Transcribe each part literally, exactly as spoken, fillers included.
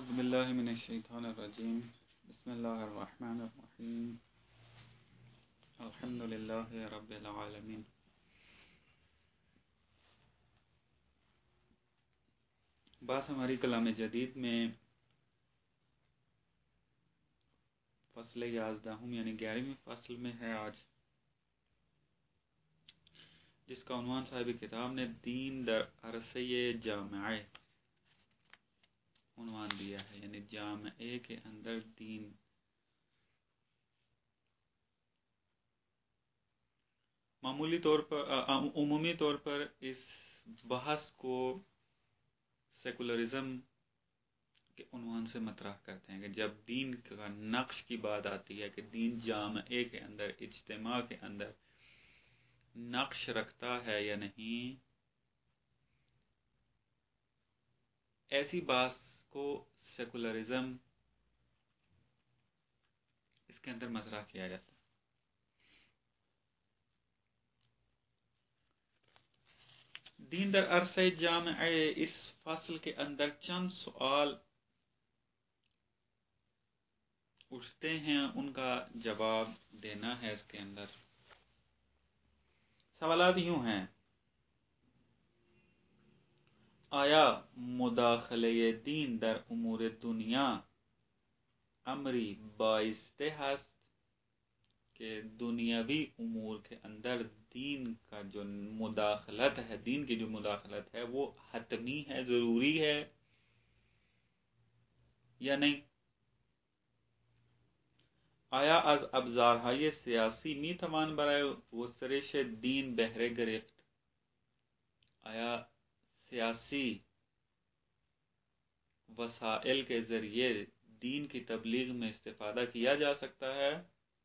اعوذ باللہ من الشیطان الرجیم بسم اللہ الرحمن الرحیم الحمد للہ رب العالمین. بات ہماری کلام جدید میں فصل یازدہم یعنی گیارہویں فصل میں ہے آج، جس کا عنوان صاحب کتاب نے دین در عرصہ جامعہ عنوان دیا ہے، یعنی جامعے کے اندر دین. معمولی طور پر عمومی طور پر اس بحث کو سیکولرزم کے عنوان سے مطرح کرتے ہیں کہ جب دین کا نقش کی بات آتی ہے کہ دین جامعے کے اندر، اجتماع کے اندر نقش رکھتا ہے یا نہیں، ایسی بات کو سیکولرزم اس کے اندر مطرح کیا جاتا ہے. دین در عرصہ جامعہ، اس فصل کے اندر چند سوال اٹھتے ہیں، ان کا جواب دینا ہے. اس کے اندر سوالات یوں ہیں: آیا مداخلہ دین در امور دنیا امری بائزتے ہست کہ دنیاوی امور کے اندر دین کا جو مداخلت ہے، دین کی جو مداخلت ہے وہ حتمی ہے، ضروری ہے یا نہیں؟ آیا از ابزارهای سیاسی می توان برای گسترش دین بهره گرفت؟ آیا سیاسی وسائل کے ذریعے دین کی تبلیغ میں استفادہ کیا جا سکتا ہے؟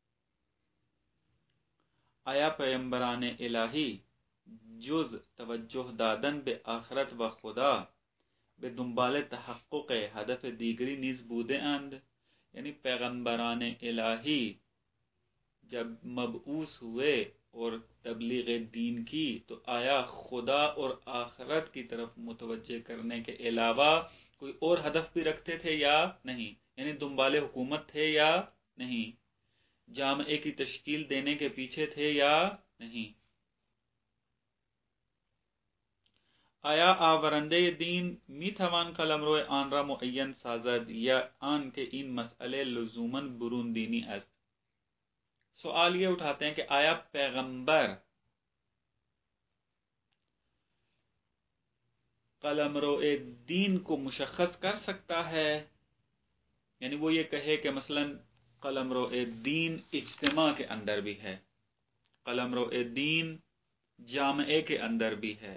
آیا پیغمبران الہی جز توجہ دادن به آخرت و خدا به دنبال تحقق هدف دیگری نیز بوده اند؟ یعنی پیغمبران الہی جب مبعوث ہوئے اور تبلیغ دین کی تو آیا خدا اور آخرت کی طرف متوجہ کرنے کے علاوہ کوئی اور ہدف بھی رکھتے تھے یا نہیں؟ یعنی دنبال حکومت تھے یا نہیں؟ جامعے کی تشکیل دینے کے پیچھے تھے یا نہیں؟ آیا آورنده دین می توان قلمرو آن را معین سازد یا آن که این مسئله لزوما برون دینی است؟ سوال یہ اٹھاتے ہیں کہ آیا پیغمبر قلمرو دین کو مشخص کر سکتا ہے؟ یعنی وہ یہ کہے کہ مثلا قلمرو دین اجتماع کے اندر بھی ہے، قلمرو دین جامعے کے اندر بھی ہے،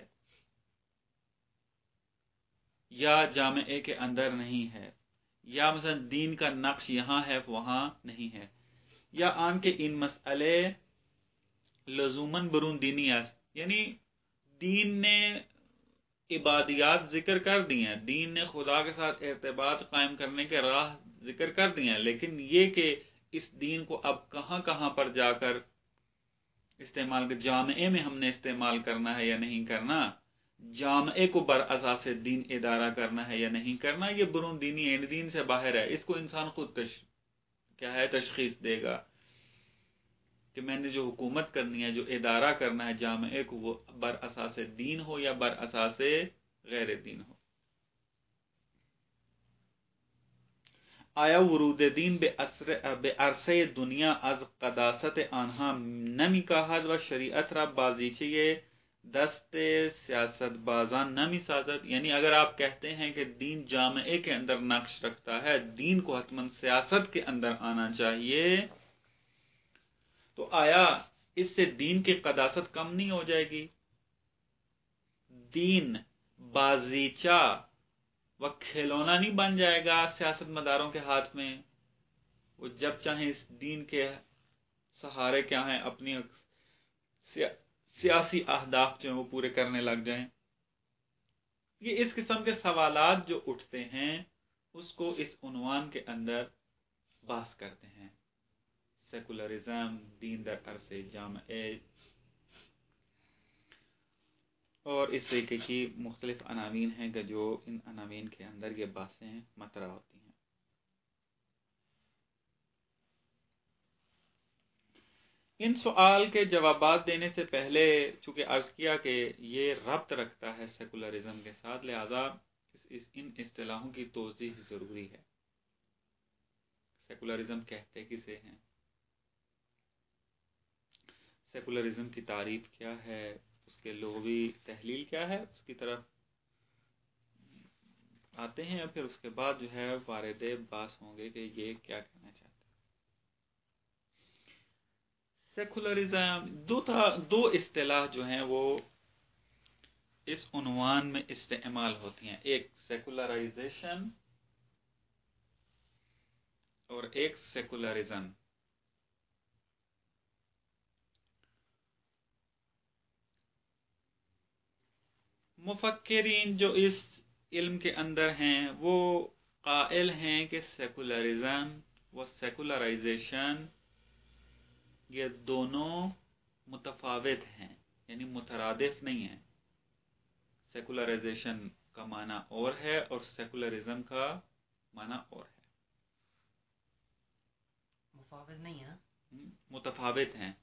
یا جامعے کے اندر نہیں ہے، یا مثلا دین کا نقش یہاں ہے وہاں نہیں ہے، یا آن کے ان مسئلے لزوماً برون دینی است، یعنی دین نے عبادیات ذکر کر دی ہیں، دین نے خدا کے ساتھ ارتباط قائم کرنے کے راہ ذکر کر دی ہیں، لیکن یہ کہ اس دین کو اب کہاں کہاں پر جا کر استعمال کر، جامعے میں ہم نے استعمال کرنا ہے یا نہیں کرنا، جامعے کو بر اساس دین ادارہ کرنا ہے یا نہیں کرنا، یہ برون دینی ہے، دین سے باہر ہے. اس کو انسان خود تش... کیا ہے تشخیص دے گا کہ میں نے جو حکومت کرنی ہے، جو ادارہ کرنا ہے جامعے کو، وہ بر اساس دین ہو یا بر اساس غیر دین ہو. آیا ورود دین به عرصه دنیا از قداست آنها نمی کاهد و شریعت را بازیچه دست سیاست بازان نمی سازد؟ یعنی اگر آپ کہتے ہیں کہ دین جامعے کے اندر نقش رکھتا ہے، دین کو حتماً سیاست کے اندر آنا چاہیے، تو آیا اس سے دین کی قداست کم نہیں ہو جائے گی؟ دین بازیچہ وہ کھلونا نہیں بن جائے گا سیاست مداروں کے ہاتھ میں، وہ جب چاہیں اس دین کے سہارے کیا ہیں اپنی سیاسی اہداف جو ہیں وہ پورے کرنے لگ جائیں. یہ اس قسم کے سوالات جو اٹھتے ہیں اس کو اس عنوان کے اندر بحث کرتے ہیں. سیکولرزم، دین در عرصہ جامعہ. اور اس طریقے کی مختلف عناوین ہیں کہ جو ان عناوین کے اندر یہ باتیں مطرح ہوتی ہیں۔ ان سوال کے جوابات دینے سے پہلے چونکہ عرض کیا کہ یہ ربط رکھتا ہے سیکولرزم کے ساتھ، لہذا اس ان اصطلاحوں کی توضیح ضروری ہے۔ سیکولرزم کہتے کسے ہیں؟ سیکولرزم کی تعریف کیا ہے؟ اس کے لغوی تحلیل کیا ہے؟ اس کی طرف آتے ہیں اور پھر اس کے بعد جو ہے وارد بحث ہوں گے کہ یہ کیا کہنا چاہتے ہیں۔ سیکولرزم دو دو اصطلاح جو ہیں وہ اس عنوان میں استعمال ہوتی ہیں، ایک سیکولرائزیشن اور ایک سیکولرزم۔ مفکرین جو اس علم کے اندر ہیں وہ قائل ہیں کہ سیکولرزم و سیکولرائزیشن یہ دونوں متفاوت ہیں، یعنی مترادف نہیں ہیں۔ سیکولرائزیشن کا معنی اور ہے اور سیکولرزم کا معنی اور ہے۔ متفاوت نہیں ہے، متفاوت ہیں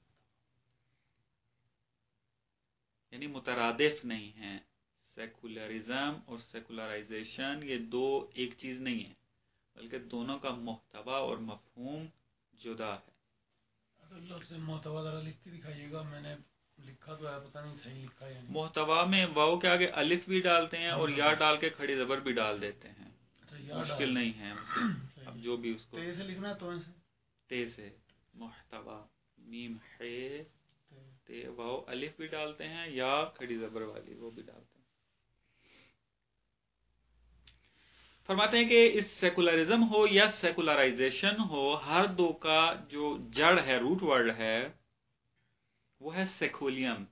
یعنی مترادف نہیں ہیں۔ سیکولرزم اور سیکولرائزیشن یہ دو ایک چیز نہیں ہے، بلکہ دونوں کا محتوا اور مفہوم جدا ہے۔ لفظ محتوا ذرا لکھ کے دکھائیے گا، میں نے لکھا تو ہے، پتہ نہیں صحیح لکھا ہے یا نہیں۔ محتوا میں واو کے آگے الف بھی ڈالتے ہیں اور یا ڈال کے کھڑی زبر بھی ڈال دیتے ہیں، مشکل نہیں ہے۔ اب جو بھی اس کو تے سے لکھنا، تو سے تے سے محتوا میم ہے تے واو الف بھی ڈالتے ہیں یا کھڑی زبر والی وہ بھی ڈالتے ہیں۔ فرماتے ہیں کہ اس سیکولرزم ہو یا سیکولرائزیشن ہو، ہر دو کا جو جڑ ہے، روٹ ورڈ ہے، وہ ہے saeculum.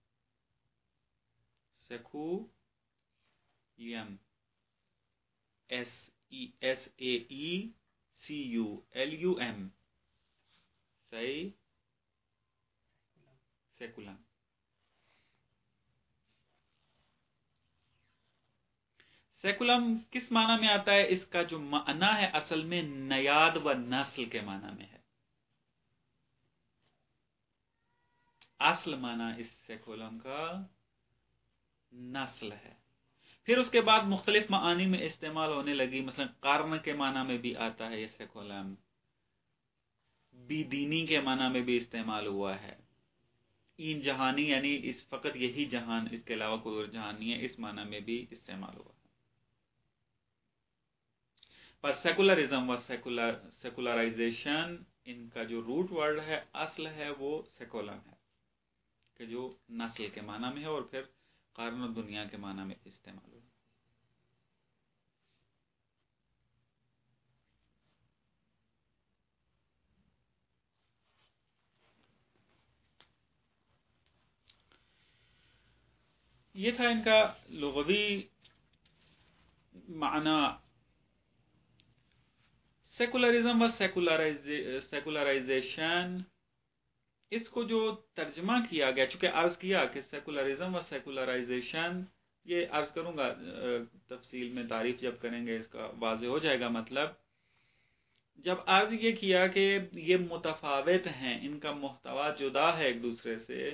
Saeculum S E S A E C U L U M صحیح سیکولم۔ سیکولم کس معنی میں آتا ہے؟ اس کا جو معنی ہے اصل میں نیاد و نسل کے معنی میں ہے۔ اصل معنی اس سیکولم کا نسل ہے۔ پھر اس کے بعد مختلف معانی میں استعمال ہونے لگی، مثلا قرن کے معنی میں بھی آتا ہے یہ سیکولم، بی دینی کے معنی میں بھی استعمال ہوا ہے، این جہانی یعنی اس فقط یہی جہان، اس کے علاوہ کوئی اور جہان نہیں ہے، اس معنی میں بھی استعمال ہوا ہے۔ پر سیکولرزم و سیکولرائزیشن ان کا جو روٹ ورڈ ہے، اصل ہے، وہ سیکولم ہے کہ جو نسل کے معنی میں ہے، اور پھر قرن و دنیا کے معنی میں استعمال ہوا۔ یہ تھا ان کا لغوی معنی۔ سیکولرزم و سیکولرائزیشن اس کو جو ترجمہ کیا گیا، چونکہ عرض کیا کہ سیکولرزم و سیکولرائزیشن، یہ عرض کروں گا تفصیل میں، تعریف جب کریں گے اس کا واضح ہو جائے گا مطلب۔ جب عرض یہ کیا کہ یہ متفاوت ہیں، ان کا محتوا جدا ہے ایک دوسرے سے،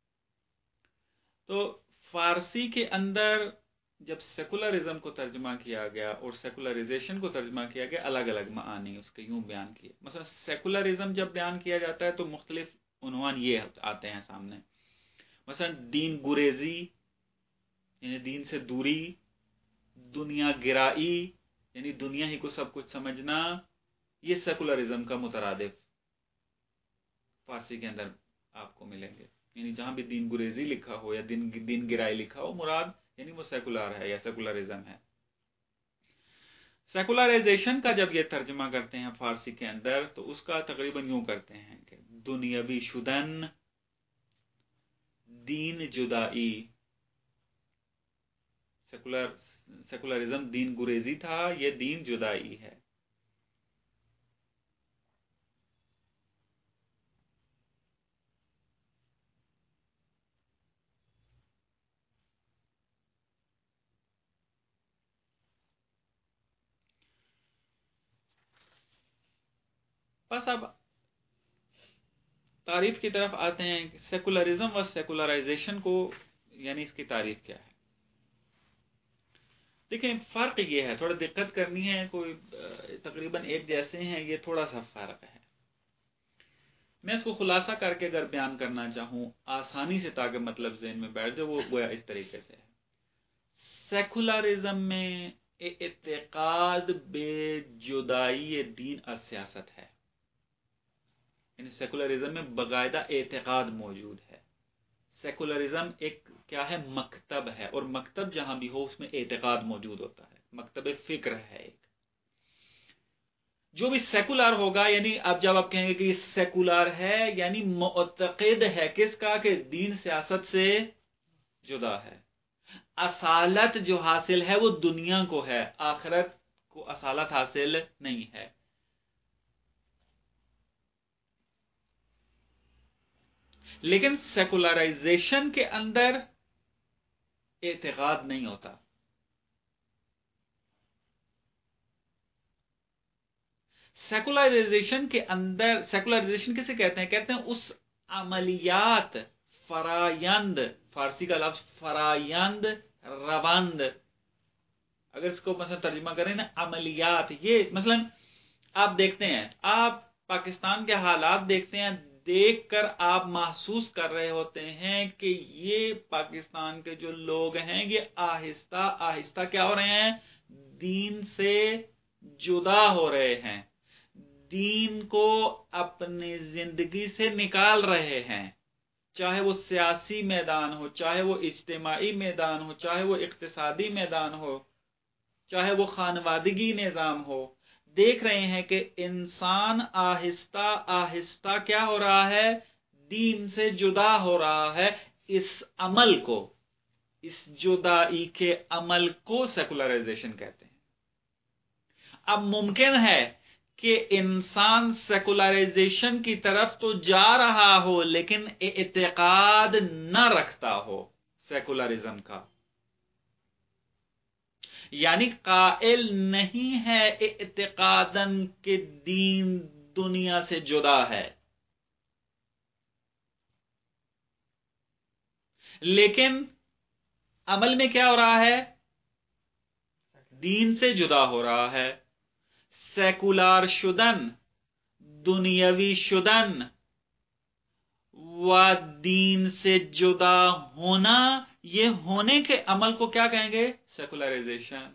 تو فارسی کے اندر جب سیکولرزم کو ترجمہ کیا گیا اور سیکولرائزیشن کو ترجمہ کیا گیا، الگ الگ معانی اس کے یوں بیان کیے۔ مثلا سیکولرزم جب بیان کیا جاتا ہے تو مختلف عنوان یہ آتے ہیں سامنے، مثلا دین گریزی یعنی دین سے دوری، دنیا گرائی یعنی دنیا ہی کو سب کچھ سمجھنا، یہ سیکولرزم کا مترادف فارسی کے اندر آپ کو ملیں گے۔ یعنی جہاں بھی دین گریزی لکھا ہو یا دین دین گرائی لکھا ہو، مراد یعنی وہ سیکولر ہے یا سیکولرزم ہے۔ سیکولرائزیشن کا جب یہ ترجمہ کرتے ہیں فارسی کے اندر تو اس کا تقریباً یوں کرتے ہیں کہ دنیاوی شدن، دین جدائی۔ سیکولر سیکولرزم دین گریزی تھا، یہ دین جدائی ہے۔ بس اب تعریف کی طرف آتے ہیں کہ سیکولرزم و سیکولرائزیشن کو یعنی اس کی تعریف کیا ہے. دیکھیں فرق یہ ہے، تھوڑا دقت کرنی ہے، کوئی تقریباً ایک جیسے ہیں، یہ تھوڑا سا فرق ہے. میں اس کو خلاصہ کر کے اگر بیان کرنا چاہوں آسانی سے تاکہ مطلب ذہن میں بیٹھ جائے، وہ گویا اس طریقے سے ہے. سیکولرزم میں اعتقاد بے جدائی دین اور سیاست ہے، یعنی سیکولرزم میں باقاعدہ اعتقاد موجود ہے. سیکولرزم ایک کیا ہے؟ مکتب ہے، اور مکتب جہاں بھی ہو اس میں اعتقاد موجود ہوتا ہے، مکتب فکر ہے ایک. جو بھی سیکولر ہوگا، یعنی اب جب آپ کہیں گے کہ یہ سیکولر ہے یعنی معتقد ہے کس کا؟ کہ دین سیاست سے جدا ہے. اصالت جو حاصل ہے وہ دنیا کو ہے، آخرت کو اصالت حاصل نہیں ہے. لیکن سیکولرائزیشن کے اندر اعتقاد نہیں ہوتا. سیکولرائزیشن کے اندر، سیکولرائزیشن کسے کہتے ہیں؟ کہتے ہیں اس عملیات، فرایند، فارسی کا لفظ فرایند، روند، اگر اس کو مثلا ترجمہ کریں نا عملیات، یہ مثلا آپ دیکھتے ہیں، آپ پاکستان کے حالات دیکھتے ہیں، دیکھ کر آپ محسوس کر رہے ہوتے ہیں کہ یہ پاکستان کے جو لوگ ہیں یہ آہستہ آہستہ کیا ہو رہے ہیں؟ دین سے جدا ہو رہے ہیں، دین کو اپنی زندگی سے نکال رہے ہیں، چاہے وہ سیاسی میدان ہو، چاہے وہ اجتماعی میدان ہو، چاہے وہ اقتصادی میدان ہو، چاہے وہ خانوادگی نظام ہو. دیکھ رہے ہیں کہ انسان آہستہ آہستہ کیا ہو رہا ہے؟ دین سے جدا ہو رہا ہے. اس عمل کو، اس جدائی کے عمل کو سیکولرائزیشن کہتے ہیں. اب ممکن ہے کہ انسان سیکولرائزیشن کی طرف تو جا رہا ہو لیکن اعتقاد نہ رکھتا ہو سیکولرزم کا، یعنی قائل نہیں ہے اعتقاداً کہ دین دنیا سے جدا ہے، لیکن عمل میں کیا ہو رہا ہے؟ دین سے جدا ہو رہا ہے. سیکولار شدن، دنیاوی شدن و دین سے جدا ہونا، یہ ہونے کے عمل کو کیا کہیں گے؟ سیکولرائزیشن.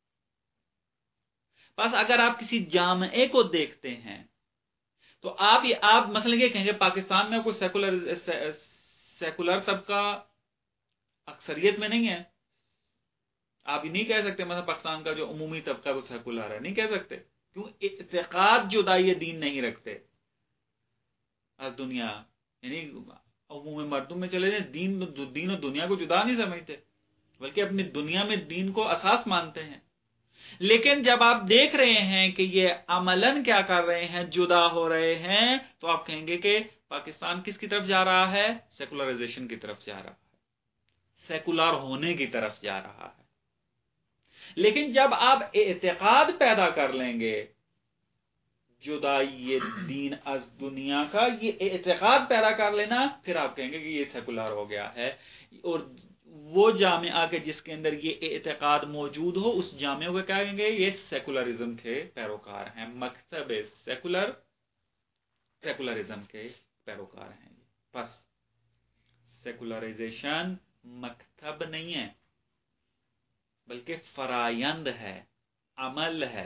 بس اگر آپ کسی جامعے کو دیکھتے ہیں تو آپ یہ آپ مثلا یہ کہیں گے پاکستان میں کوئی سیکولر سیکولر طبقہ اکثریت میں نہیں ہے. آپ یہ نہیں کہہ سکتے مثلا پاکستان کا جو عمومی طبقہ وہ سیکولر ہے، نہیں کہہ سکتے. کیوں؟ اعتقاد جدائی دین نہیں رکھتے از دنیا، یعنی عمومی مردم میں چلے جائیں، دین دین و دنیا کو جدا نہیں سمجھتے، بلکہ اپنی دنیا میں دین کو اساس مانتے ہیں. لیکن جب آپ دیکھ رہے ہیں کہ یہ عملاً کیا کر رہے ہیں؟ جدا ہو رہے ہیں، تو آپ کہیں گے کہ پاکستان کس کی طرف جا رہا ہے؟ سیکولرائزیشن کی طرف جا رہا ہے، سیکولر ہونے کی طرف جا رہا ہے. لیکن جب آپ اعتقاد پیدا کر لیں گے جدائی دین از دنیا کا، یہ اعتقاد پیدا کر لینا، پھر آپ کہیں گے کہ یہ سیکولر ہو گیا ہے. اور وہ جامعہ کے جس کے اندر یہ اعتقاد موجود ہو، اس جامعہ کو کیا کہیں گے؟ یہ سیکولرزم کے پیروکار ہیں، مکتب سیکولر سیکولرزم کے پیروکار ہیں. بس سیکولرائزیشن مکتب نہیں ہے بلکہ فرایند ہے، عمل ہے.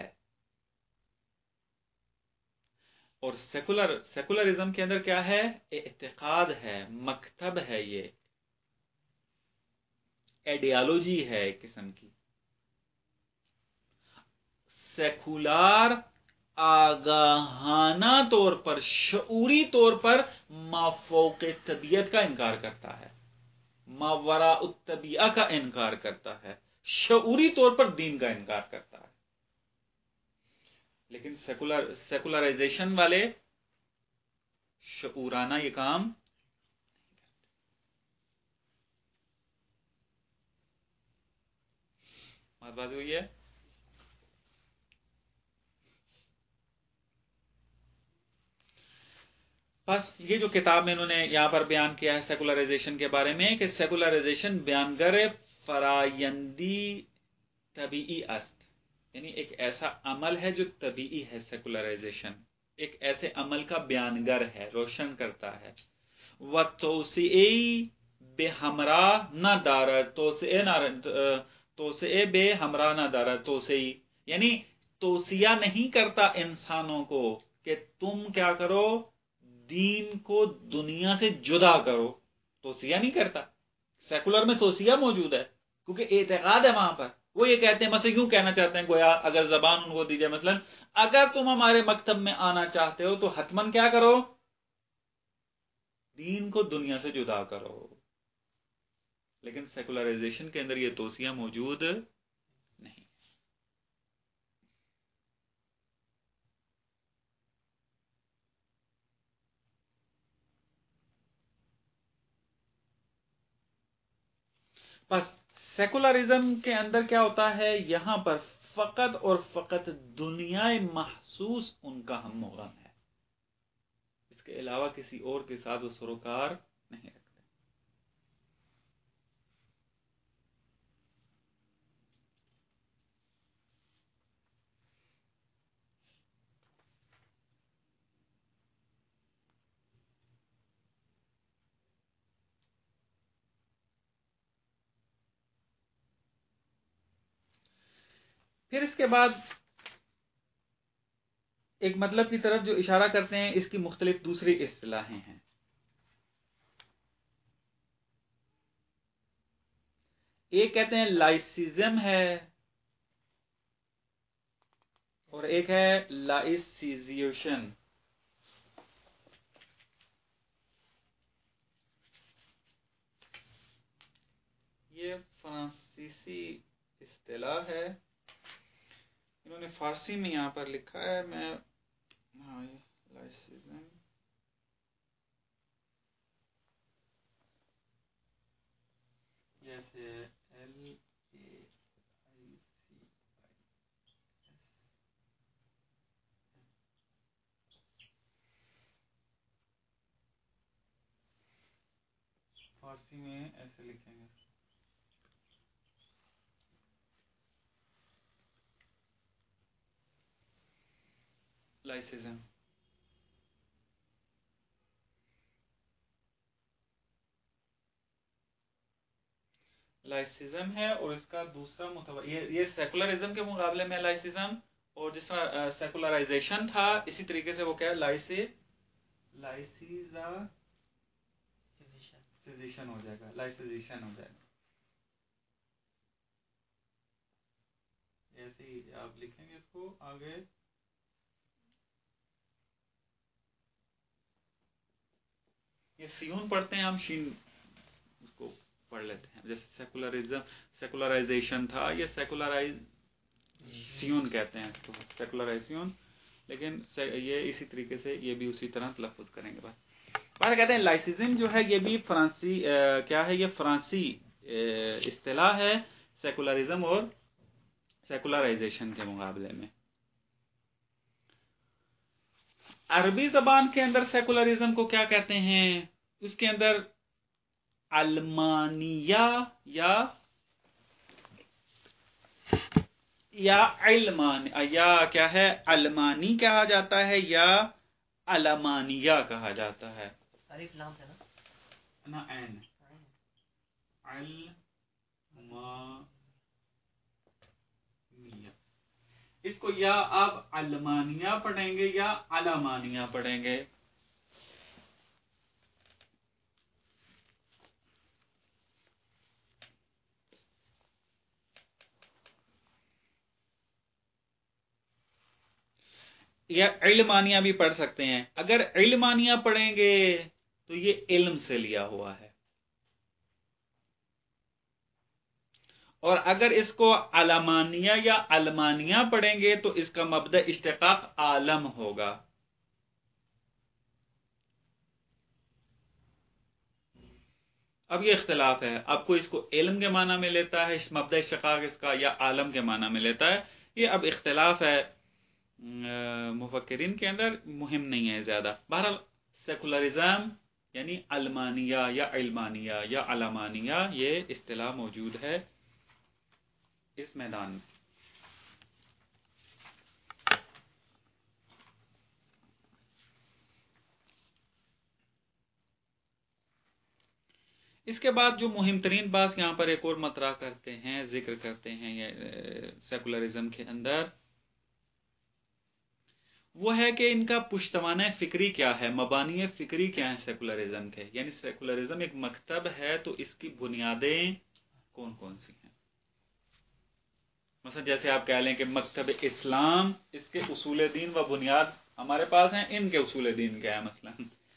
اور سیکولر سیکولرزم کے اندر کیا ہے؟ اعتقاد ہے، مکتب ہے، یہ ایڈیالوجی ہے ایک قسم کی. سیکولار آگاہانہ طور پر، شعوری طور پر مافوق طبیعت کا انکار کرتا ہے، ماوراء الطبیعہ کا انکار کرتا ہے، شعوری طور پر دین کا انکار کرتا ہے. لیکن سیکولر سیکولرائزیشن والے شعورانہ یہ کام بات بازی ہوئی ہے. بس یہ جو کتاب میں انہوں نے یہاں پر بیان کیا ہے سیکولرائزیشن کے بارے میں کہ سیکولرائزیشن بیانگر فرایندی طبیعی است، یعنی ایک ایسا عمل ہے جو طبیعی ہے، سیکولرائزیشن ایک ایسے عمل کا بیانگر ہے، روشن کرتا ہے۔ و توسعی بے ہمراہ نہ دارد، توسعے نہ توسعے بے ہمراہ نہ دارد، توسعی یعنی توسیہ نہیں کرتا انسانوں کو کہ تم کیا کرو، دین کو دنیا سے جدا کرو، توسیہ نہیں کرتا۔ سیکولر میں توسیہ موجود ہے کیونکہ اعتقاد ہے وہاں پر، وہ یہ کہتے ہیں، مثلا یوں کہنا چاہتے ہیں گویا اگر زبان ان کو دی جائے، مثلا اگر تم ہمارے مکتب میں آنا چاہتے ہو تو حتماً کیا کرو، دین کو دنیا سے جدا کرو۔ لیکن سیکولرائزیشن کے اندر یہ توسیہ موجود نہیں۔ بس سیکولرزم کے اندر کیا ہوتا ہے، یہاں پر فقط اور فقط دنیا محسوس ان کا ہم مغرم ہے، اس کے علاوہ کسی اور کے ساتھ وہ سروکار نہیں رکھتے۔ پھر اس کے بعد ایک مطلب کی طرف جو اشارہ کرتے ہیں، اس کی مختلف دوسری اصطلاحیں ہیں۔ ایک کہتے ہیں لائسیزم ہے اور ایک ہے لائسیزیشن۔ یہ فرانسیسی اصطلاح ہے، انہوں نے فارسی میں یہاں پر لکھا ہے، میں ہاں لائسیزم جیسے ایل اے آئی سی فارسی میں ایسے لکھیں گے، لائسیزم۔ لائسیزم ہے اور اس کا دوسرا متبادل یہ, یہ سیکولرزم کے مقابلے میں لائسیزم، اور جس طرح سیکولرائزیشن تھا اسی طریقے سے وہ کیا ہے لائسی لائسیزیشن ہو جائے گا، لائسیزیشن ہو جائے گا۔ ایسے ہی آپ لکھیں گے اس کو آگے، یہ سیون پڑھتے ہیں ہم، شین اس کو پڑھ لیتے ہیں، جیسے سیکولرزم سیکولرائزیشن تھا، یہ سیکولرائزیشن کہتے ہیں اس کو، سیکولرائزیشن، لیکن یہ اسی طریقے سے یہ بھی اسی طرح تلفظ کریں گے۔ بات بات کہتے ہیں لائسیزم جو ہے یہ بھی فرانسی کیا ہے، یہ فرانسی اصطلاح ہے سیکولرزم اور سیکولرائزیشن کے مقابلے میں۔ عربی زبان کے اندر سیکولرزم کو کیا کہتے ہیں، اس کے اندر علمانیہ یا یا علمان یا کیا ہے علمانی کہا جاتا ہے یا علمانیہ کہا جاتا ہے۔ الف لام ہے نا عین علمانیہ، اس کو یا آپ علمانیہ پڑھیں گے یا علمانیہ پڑھیں گے۔ یا علمانیہ بھی پڑھ سکتے ہیں۔ اگر علمانیہ پڑھیں گے تو یہ علم سے لیا ہوا ہے، اور اگر اس کو علمانیہ یا علمانیہ پڑھیں گے تو اس کا مبدأ اشتقاق عالم ہوگا۔ اب یہ اختلاف ہے، اب کوئی اس کو علم کے معنی میں لیتا ہے، اس مبدأ اشتقاق اس کا، یا عالم کے معنی میں لیتا ہے، یہ اب اختلاف ہے مفکرین کے اندر، مہم نہیں ہے زیادہ۔ بہرحال سیکولرزم یعنی علمانیہ یا علمانیہ یا علمانیہ، یہ اصطلاح موجود ہے اس میدان میں۔ اس کے بعد جو مہم ترین بات یہاں پر ایک اور مطرح کرتے ہیں، ذکر کرتے ہیں یہ سیکولرزم کے اندر، وہ ہے کہ ان کا پشتوانہ فکری کیا ہے، مبانی فکری کیا ہیں سیکولرزم کے، یعنی سیکولرزم ایک مکتب ہے تو اس کی بنیادیں کون کون سی ہیں۔ مثلا جیسے آپ کہہ لیں کہ مکتب اسلام، اس کے اصول دین و بنیاد ہمارے پاس ہیں، ان کے اصول دین کیا ہے مثلا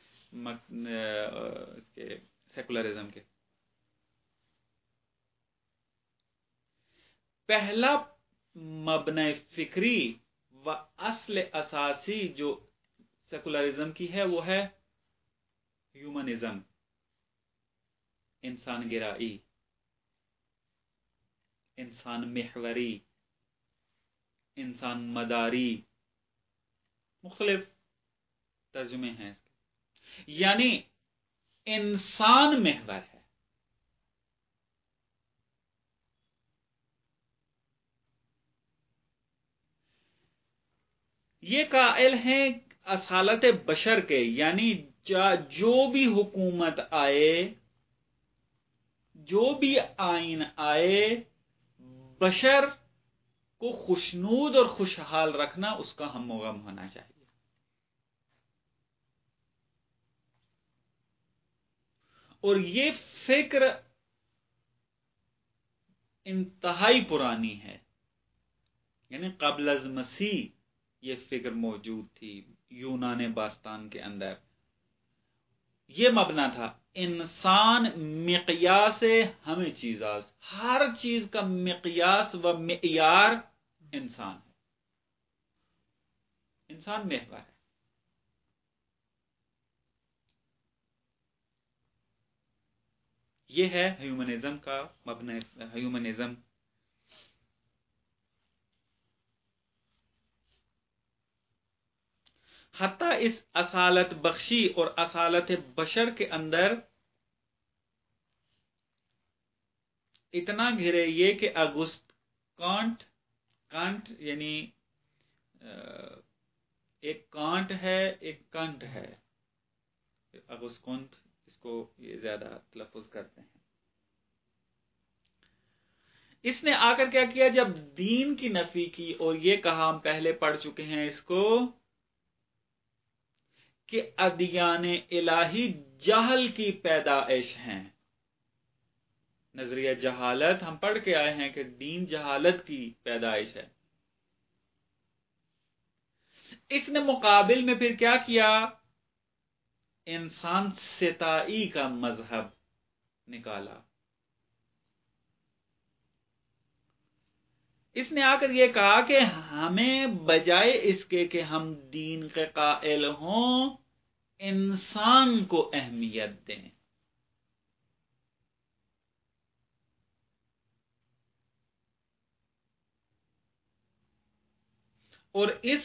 اس کے سیکولرزم کے۔ پہلا مبنی فکری و اصل اساسی جو سیکولرزم کی ہے وہ ہے ہیومنزم، انسان گرائی، انسان محوری، انسان مداری، مختلف ترجمے ہیں اس کے، یعنی انسان محور ہے۔ یہ قائل ہیں اصالت بشر کے، یعنی جو بھی حکومت آئے، جو بھی آئین آئے، بشر کو خوشنود اور خوشحال رکھنا اس کا ہم و غم ہونا چاہیے۔ اور یہ فکر انتہائی پرانی ہے، یعنی قبل از مسیح یہ فکر موجود تھی یونان باستان کے اندر۔ یہ مبنا تھا انسان مقیاس ہمیں چیزاز، ہر چیز کا مقیاس و معیار انسان ہے، انسان محور ہے۔ یہ ہے ہیومنزم کا مبنی، ہیومنزم۔ حتیٰ اس اصالت بخشی اور اصالت بشر کے اندر اتنا گھرے یہ کہ اگست کانٹ، کانٹ یعنی ایک کانٹ ہے ایک کنٹ ہے، اگست کانٹ اس کو یہ زیادہ تلفظ کرتے ہیں۔ اس نے آ کر کیا کیا، جب دین کی نفی کی اور یہ کہا، ہم پہلے پڑھ چکے ہیں اس کو، کہ ادیان الہی جہل کی پیدائش ہیں۔ نظریہ جہالت ہم پڑھ کے آئے ہیں کہ دین جہالت کی پیدائش ہے۔ اس نے مقابل میں پھر کیا کیا، انسان ستائی کا مذہب نکالا۔ اس نے آ کر یہ کہا کہ ہمیں بجائے اس کے کہ ہم دین کے قائل ہوں، انسان کو اہمیت دیں۔ اور اس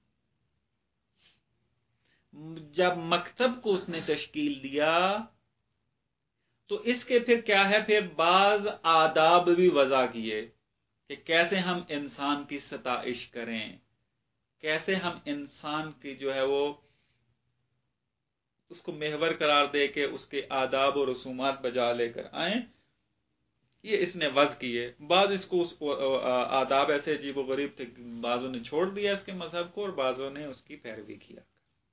جب مکتب کو اس نے تشکیل دیا تو اس کے پھر کیا ہے، پھر بعض آداب بھی وضع کیے کہ کیسے ہم انسان کی ستائش کریں، کیسے ہم انسان کی جو ہے وہ اس کو محور قرار دے کے اس کے آداب و رسومات بجا لے کر آئیں، یہ اس نے وضع کیے۔ بعض اس کو اس آداب ایسے عجیب و غریب تھے، بعضوں نے چھوڑ دیا اس کے مذہب کو اور بعضوں نے اس کی پیروی کیا۔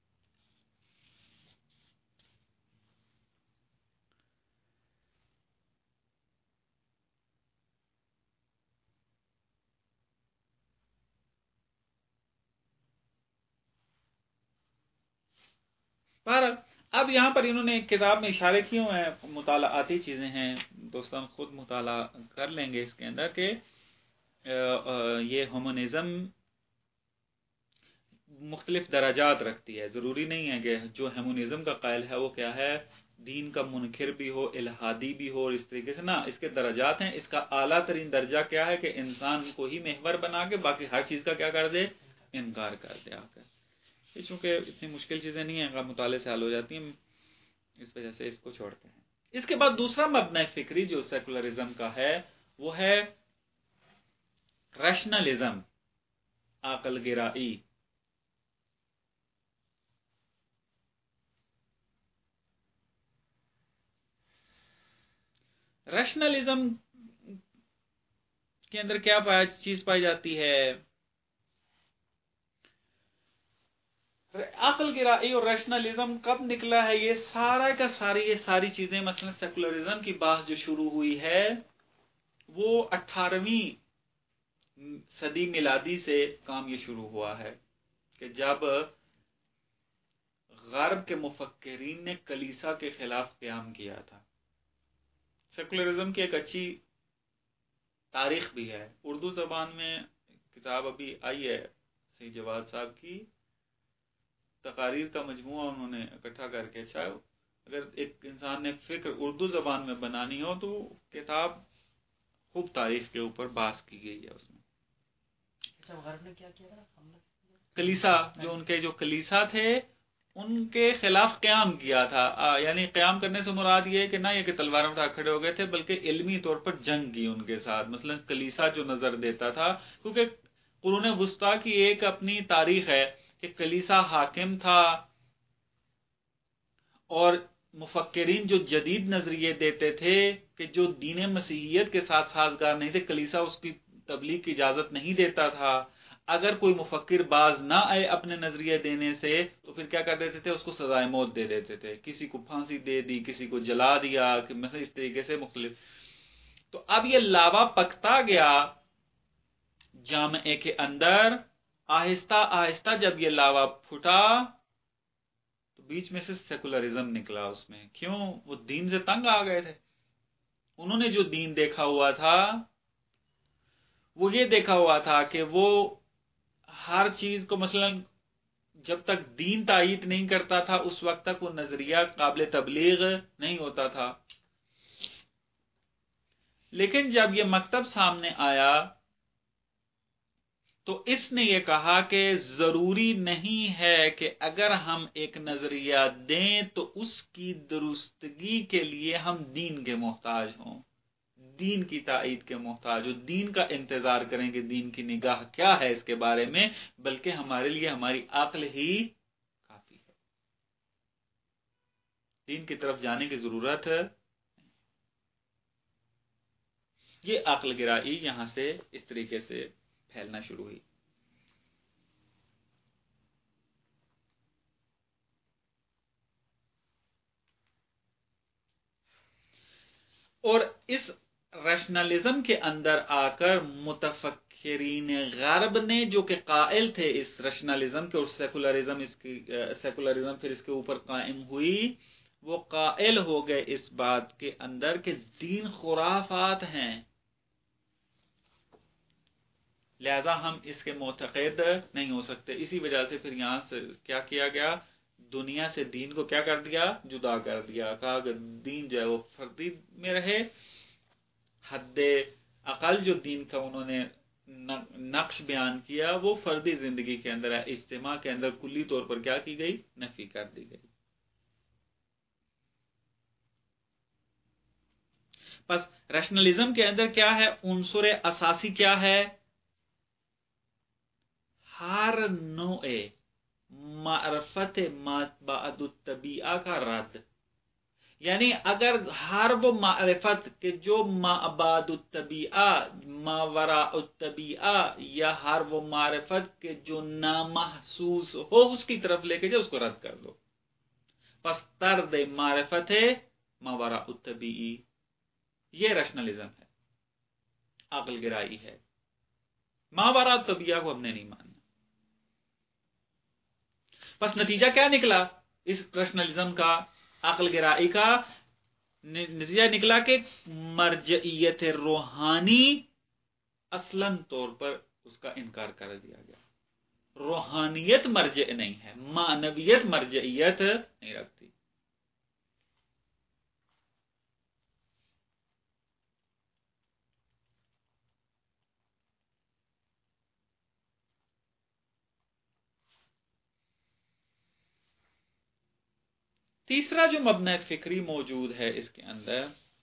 بہرحال اب یہاں پر انہوں نے ایک کتاب میں اشارے کیے ہوئے ہیں، مطالعاتی چیزیں ہیں، دوستان خود مطالعہ کر لیں گے اس کے اندر، کہ یہ ہیومنزم مختلف درجات رکھتی ہے۔ ضروری نہیں ہے کہ جو ہیومنزم کا قائل ہے وہ کیا ہے، دین کا منکر بھی ہو، الہادی بھی ہو، اور اس طریقے سے نہ، اس کے درجات ہیں۔ اس کا اعلیٰ ترین درجہ کیا ہے کہ انسان کو ہی محور بنا کے باقی ہر چیز کا کیا کر دے، انکار کر دے آ کر۔ یہ چونکہ اتنی مشکل چیزیں نہیں ہیں، مطالعے سے حل ہو جاتی ہیں، اس وجہ سے اس کو چھوڑتے ہیں۔ اس کے بعد دوسرا مبنی فکری جو سیکولرزم کا ہے وہ ہے ریشنلزم، عقل گرائی۔ ریشنلزم کے اندر کیا چیز پائی جاتی ہے؟ عقل گرائی اور ریشنلزم کب نکلا ہے؟ یہ سارا کا ساری یہ ساری چیزیں، مثلا سیکولرزم کی بات جو شروع ہوئی ہے وہ اٹھارہویں صدی میلادی سے کام یہ شروع ہوا ہے کہ جب غرب کے مفکرین نے کلیسا کے خلاف قیام کیا تھا۔ سیکولرزم کی ایک اچھی تاریخ بھی ہے، اردو زبان میں کتاب ابھی آئی ہے سید جواد صاحب کی، تقاریر کا مجموعہ انہوں نے اکٹھا کر کے، اچھا اگر ایک انسان نے فکر اردو زبان میں بنانی ہو تو کتاب خوب تاریخ کے اوپر بحث کی گئی ہے اس میں۔ غرب نے کیا کیا تھا؟ کلیسا، جو ان کے جو کلیسا تھے ان کے خلاف قیام کیا تھا، یعنی قیام کرنے سے مراد یہ کہ نہ یہ کہ تلواریں اٹھا کھڑے ہو گئے تھے، بلکہ علمی طور پر جنگ کی ان کے ساتھ۔ مثلا کلیسا جو نظر دیتا تھا، کیونکہ قرون وسطیٰ کی ایک اپنی تاریخ ہے کہ کلیسا حاکم تھا اور مفکرین جو جدید نظریے دیتے تھے کہ جو دین مسیحیت کے ساتھ سازگار نہیں تھے، کلیسا اس کی تبلیغ کی اجازت نہیں دیتا تھا۔ اگر کوئی مفکر باز نہ آئے اپنے نظریے دینے سے تو پھر کیا کر دیتے تھے؟ اس کو سزائے موت دے دیتے تھے، کسی کو پھانسی دے دی، کسی کو جلا دیا، کہ مثلا اس طریقے سے مختلف۔ تو اب یہ لاوا پکتا گیا جامعے کے اندر، آہستہ آہستہ جب یہ لاوا پھٹا تو بیچ میں سے سیکولرزم نکلا اس میں۔ کیوں؟ وہ دین سے تنگ آ گئے تھے۔ انہوں نے جو دین دیکھا ہوا تھا وہ یہ دیکھا ہوا تھا کہ وہ ہر چیز کو، مثلا جب تک دین تائید نہیں کرتا تھا اس وقت تک وہ نظریہ قابل تبلیغ نہیں ہوتا تھا۔ لیکن جب یہ مکتب سامنے آیا تو اس نے یہ کہا کہ ضروری نہیں ہے کہ اگر ہم ایک نظریہ دیں تو اس کی درستگی کے لیے ہم دین کے محتاج ہوں، دین کی تائید کے محتاج ہوں، دین کا انتظار کریں کہ دین کی نگاہ کیا ہے اس کے بارے میں، بلکہ ہمارے لیے ہماری عقل ہی کافی ہے، دین کی طرف جانے کی ضرورت ہے۔ یہ عقل گرائی یہاں سے اس طریقے سے پھیلنا شروع ہوئی۔ اور اس ریشنلزم کے اندر آ کر متفکرین غرب نے جو کہ قائل تھے اس ریشنلزم کے، اور سیکولرزم اس کی سیکولرزم پھر اس کے اوپر قائم ہوئی، وہ قائل ہو گئے اس بات کے اندر کہ دین خرافات ہیں، لہذا ہم اس کے معتقد نہیں ہو سکتے۔ اسی وجہ سے پھر یہاں سے کیا کیا گیا؟ دنیا سے دین کو کیا کر دیا؟ جدا کر دیا۔ کہا کہ دین جو ہے وہ فردی میں رہے، حد اقل جو دین کا انہوں نے نقش بیان کیا وہ فردی زندگی کے اندر ہے، اجتماع کے اندر کلی طور پر کیا کی گئی؟ نفی کر دی گئی۔ بس ریشنلزم کے اندر کیا ہے؟ عنصر اساسی کیا ہے؟ ہر نوع معرفت ما بعد الطبیعہ کا رد، یعنی اگر ہر وہ معرفت کہ جو ما بعد الطبیعہ، ما وراء الطبیعہ، یا ہر وہ معرفت کہ جو نامحسوس ہو اس کی طرف لے کے جائے، اس کو رد کر دو۔ پس طرد معرفت ما وراء الطبیعی، یہ ریشنلزم ہے، عقل گرائی ہے۔ ما وراء الطبیعہ کو ہم نے نہیں ماننا۔ پس نتیجہ کیا نکلا اس ریشنلزم کا، عقل گرائی کا؟ نتیجہ نکلا کہ مرجعیت روحانی اصلاً طور پر اس کا انکار کر دیا گیا۔ روحانیت مرجع نہیں ہے، معنویت مرجعیت نہیں رکھتی۔ تیسرا جو مبنی فکری موجود ہے اس کے اندر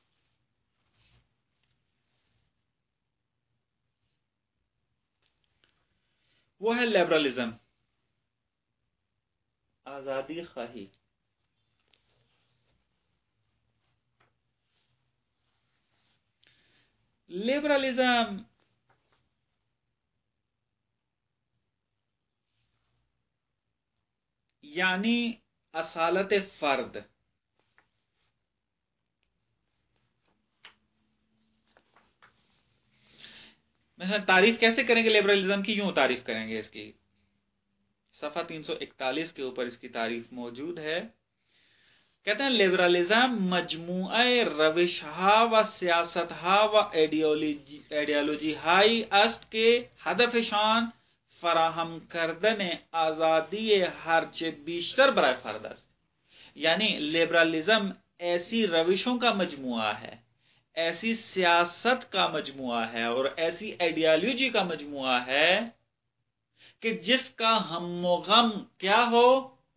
وہ ہے لبرلزم، آزادی خواہی۔ لبرلزم یعنی اصالت فرد، مثلا تعریف کیسے کریں گے لبرلزم کی؟ یوں تعریف کریں گے اس کی، صفحہ تین سو اکتالیس کے اوپر اس کی تعریف موجود ہے۔ کہتے ہیں لبرلزم مجموعہ روش ہا و سیاست ہا و ایڈیالوجی ہائی است کے ہدف شان فراہم کردن آزادی ہرچه بیشتر برائے فرد است۔ یعنی لبرلزم ایسی روشوں کا مجموعہ ہے، ایسی سیاست کا مجموعہ ہے اور ایسی ایڈیالوجی کا مجموعہ ہے کہ جس کا ہم و غم کیا ہو؟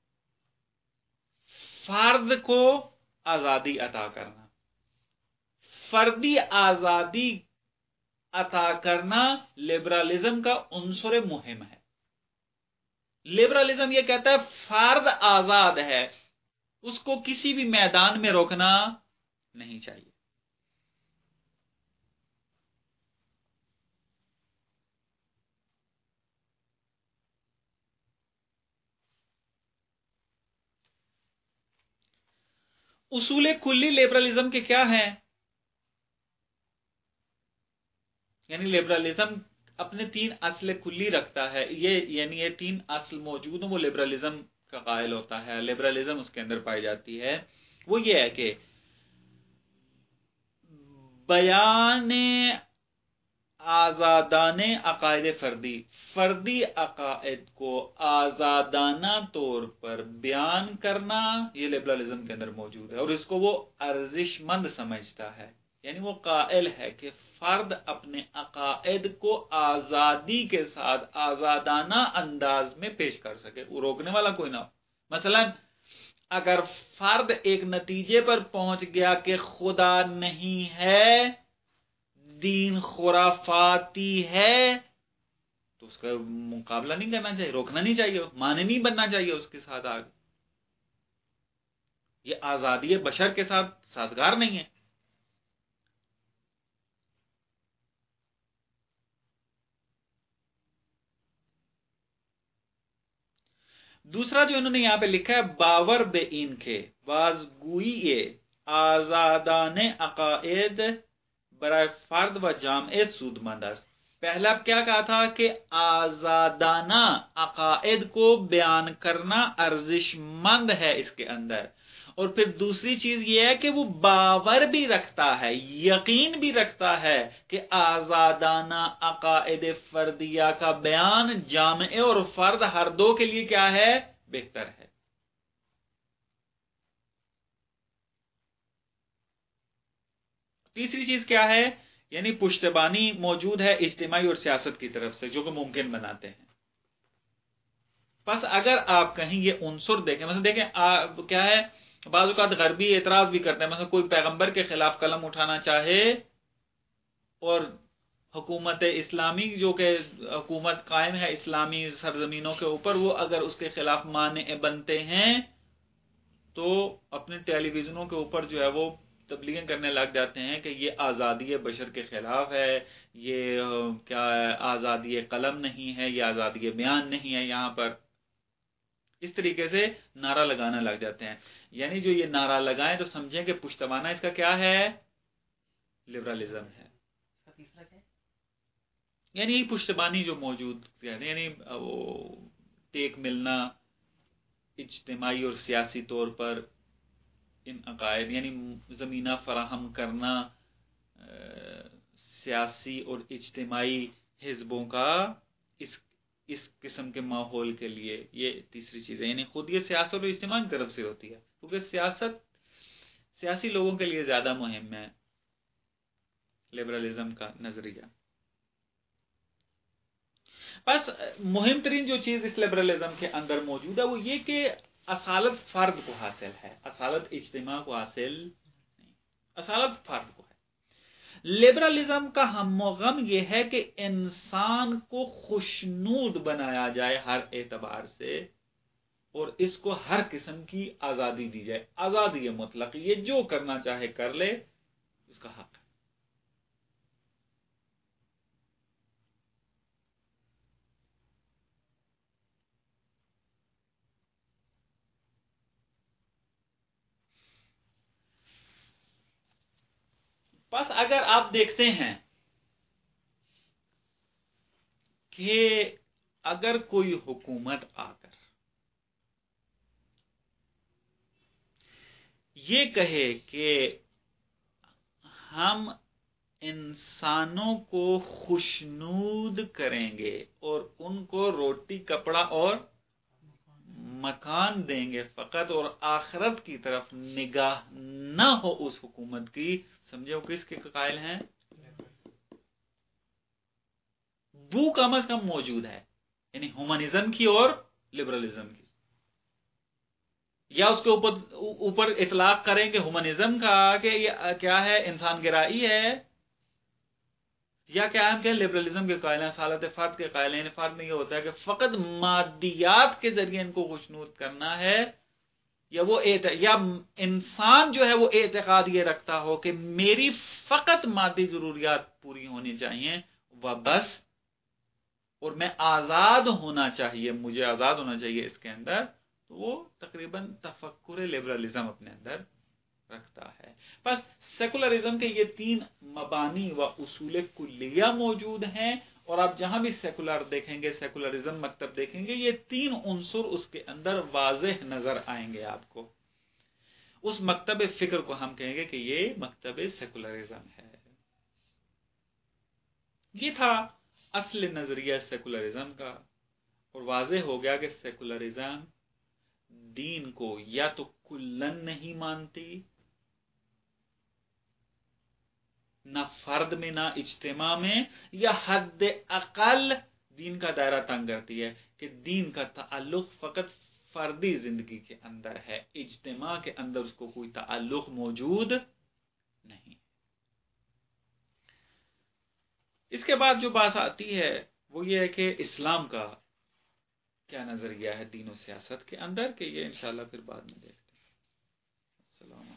فرد کو آزادی عطا کرنا، فردی آزادی عطا کرنا لبرلزم کا عنصر مہم ہے۔ لبرلزم یہ کہتا ہے فرد آزاد ہے، اس کو کسی بھی میدان میں روکنا نہیں چاہیے۔ اصول کلی لبرلزم کے کیا ہیں؟ یعنی لبرلزم اپنے تین اصل کلی رکھتا ہے، یہ یعنی یہ تین اصل موجود ہیں، وہ لبرلزم کا قائل ہوتا ہے، لبرلزم اس کے اندر پائی جاتی ہے۔ وہ یہ ہے کہ بیان آزادانہ عقائد فردی، فردی عقائد کو آزادانہ طور پر بیان کرنا، یہ لبرلزم کے اندر موجود ہے، اور اس کو وہ ارزش مند سمجھتا ہے۔ یعنی وہ قائل ہے کہ فرد اپنے عقائد کو آزادی کے ساتھ آزادانہ انداز میں پیش کر سکے، وہ روکنے والا کوئی نہ ہو۔ مثلا اگر فرد ایک نتیجے پر پہنچ گیا کہ خدا نہیں ہے، دین خرافاتی ہے، تو اس کا مقابلہ نہیں کرنا چاہیے، روکنا نہیں چاہیے، معنی نہیں بننا چاہیے اس کے ساتھ آگے۔ یہ آزادی بشر کے ساتھ سازگار نہیں ہے۔ دوسرا جو انہوں نے یہاں پہ لکھا ہے، باور بے این کے بازگوئی آزادانہ عقائد برائے فرد و جامع سود مند است۔ پہلا کیا کہا تھا کہ آزادانہ عقائد کو بیان کرنا ارزش مند ہے اس کے اندر، اور پھر دوسری چیز یہ ہے کہ وہ باور بھی رکھتا ہے، یقین بھی رکھتا ہے کہ آزادانہ عقائد فردیہ کا بیان جامع اور فرد ہر دو کے لیے کیا ہے؟ بہتر ہے۔ تیسری چیز کیا ہے؟ یعنی پشتبانی موجود ہے اجتماعی اور سیاست کی طرف سے، جو کہ ممکن بناتے ہیں۔ بس اگر آپ کہیں یہ عنصر دیکھیں، مثلا دیکھیں کیا ہے، بعض اوقات غربی اعتراض بھی کرتے ہیں، مثلا کوئی پیغمبر کے خلاف قلم اٹھانا چاہے اور حکومت اسلامی جو کہ حکومت قائم ہے اسلامی سرزمینوں کے اوپر، وہ اگر اس کے خلاف مانع بنتے ہیں تو اپنے ٹیلی ویژنوں کے اوپر جو ہے وہ تبلیغیں کرنے لگ جاتے ہیں کہ یہ آزادی بشر کے خلاف ہے، یہ کیا ہے، آزادی قلم نہیں ہے، یہ آزادی بیان نہیں ہے یہاں پر، اس طریقے سے نعرہ لگانا لگ جاتے ہیں۔ یعنی جو یہ نعرہ لگائیں تو سمجھیں کہ پشتوانہ اس کا کیا ہے؟ لبرلزم ہے۔ تیسرا کیا ہے؟ یعنی پشتبانی جو موجود یعنی وہ ٹیک ملنا اجتماعی اور سیاسی طور پر ان عقائد، یعنی زمینہ فراہم کرنا سیاسی اور اجتماعی حزبوں کا اس اس قسم کے ماحول کے لیے، یہ تیسری چیز ہے۔ یعنی خود یہ سیاست اور اجتماع کی طرف سے ہوتی ہے، کیونکہ سیاست سیاسی لوگوں کے لیے زیادہ مہم ہے لبرلزم کا نظریہ۔ بس مہم ترین جو چیز اس لبرلزم کے اندر موجود ہے وہ یہ کہ اصالت فرد کو حاصل ہے، اصالت اجتماع کو حاصل نہیں، اصالت فرد کو ہے۔ لبرلزم کا ہم و غم یہ ہے کہ انسان کو خوشنود بنایا جائے ہر اعتبار سے، اور اس کو ہر قسم کی آزادی دی جائے، آزادی مطلق، یہ جو کرنا چاہے کر لے، اس کا حق ہے۔ بس اگر آپ دیکھتے ہیں کہ اگر کوئی حکومت آ کر یہ کہے کہ ہم انسانوں کو خوشنود کریں گے اور ان کو روٹی کپڑا اور مکان دیں گے فقط، اور آخرت کی طرف نگاہ نہ ہو اس حکومت کی، سمجھے وہ کس کے قائل ہیں؟ بو کم از کم موجود ہے، یعنی ہیومنزم کی اور لبرلزم کی، یا اس کے اوپر اوپر اطلاق کریں کہ ہیومنزم کا کہ یہ کیا ہے، انسان گرائی ہے، یا کیا ہم کہ لبرلزم کے قائل ہیں، اصالت فرد کے قائل ہیں۔ فرق نہیں ہوتا ہے کہ فقط مادیات کے ذریعے ان کو خوشنود کرنا ہے، یا وہ یا انسان جو ہے وہ اعتقاد یہ رکھتا ہو کہ میری فقط مادی ضروریات پوری ہونی چاہیے وہ بس، اور میں آزاد ہونا چاہیے، مجھے آزاد ہونا چاہیے اس کے اندر، تو وہ تقریباً تفکر لبرلزم اپنے اندر رکھتا ہے۔ بس سیکولرزم کے یہ تین مبانی و اصول کلیہ موجود ہیں، اور آپ جہاں بھی سیکولر دیکھیں گے، سیکولرزم مکتب دیکھیں گے، یہ تین عنصر اس کے اندر واضح نظر آئیں گے آپ کو۔ اس مکتب فکر کو ہم کہیں گے کہ یہ مکتب سیکولرزم ہے۔ یہ تھا اصل نظریہ سیکولرزم کا، اور واضح ہو گیا کہ سیکولرزم دین کو یا تو کلن نہیں مانتی، نہ فرد میں نہ اجتماع میں، یا حد اقل دین کا دائرہ تنگ کرتی ہے کہ دین کا تعلق فقط فردی زندگی کے اندر ہے، اجتماع کے اندر اس کو کوئی تعلق موجود نہیں۔ اس کے بعد جو بات آتی ہے وہ یہ ہے کہ اسلام کا کیا نظریہ ہے دین و سیاست کے اندر، کہ یہ انشاءاللہ پھر بعد میں دیکھتے ہیں۔ السلام